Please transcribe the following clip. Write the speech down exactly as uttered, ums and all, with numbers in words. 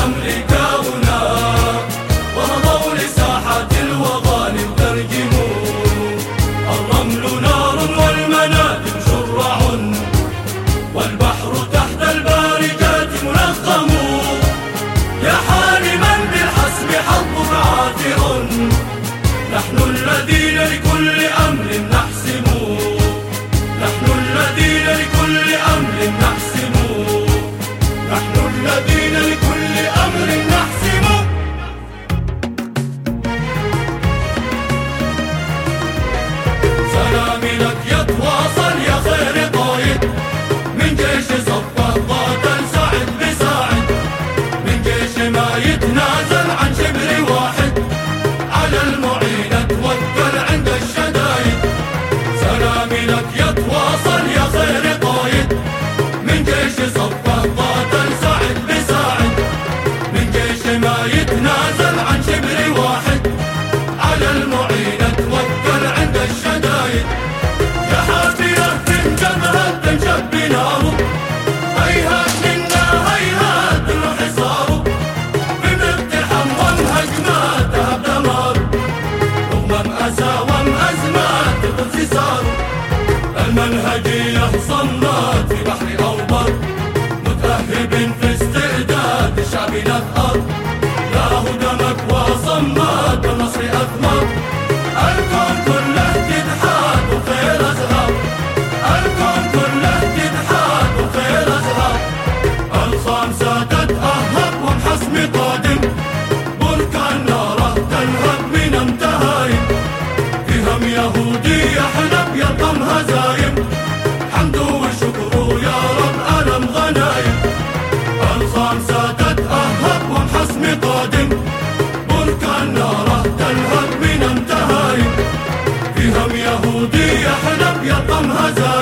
أمريكاؤنا، ومضوا لساحات الوغى ليترجموا. الرمل نار والمنادم شرع، والبحر تحت البارجات منظم. يا حالما بالحسب حظك عاثر، نحن الذين لكل أمر نحسم. نحن الذين لكل أمر نحسم. نحن الذين لكل أمر نحسم. سلامي لك يتواصل يا خير قايد، من جيش صفه قاتل ساعد بساعد، من جيش ما يتنازل عن شبر واحد، على المعين توكل عند الشدايد. سلامي لك يتواصل يا خير قايد، من جيش صفه قاتل ساعد بساعد، من جيش ما يتنازل عن شبر واحد، على المعين توكل عند الشدايد. يا حافية من جبهة تنشب ناره، هيهات منا هيهات الحصار، بمقتحم ومهجمات تهب دمار، رغم مأسى ومأزمات القدس صاروا. المنهجية صمات في بحر أو بر، متأهب في استعداد الشعب نثأر، له دمك وصمات والنصر أثمر. الكون كله تدحاد وخير أزهار، الكون كله تدحاد وخير أزهار. الخامسة تتأهب وبحسم قادم، بركان ناره تلهب من امتهايم، في هم يهودي يحلب يلطم هزايم، حمد وشكر يا رب ألم غنايم. الخامسة تتأهب وبحسم قادم، بركان ناره تلهب من امتهايم، في هم يهودي يحلب يلطم هزايم.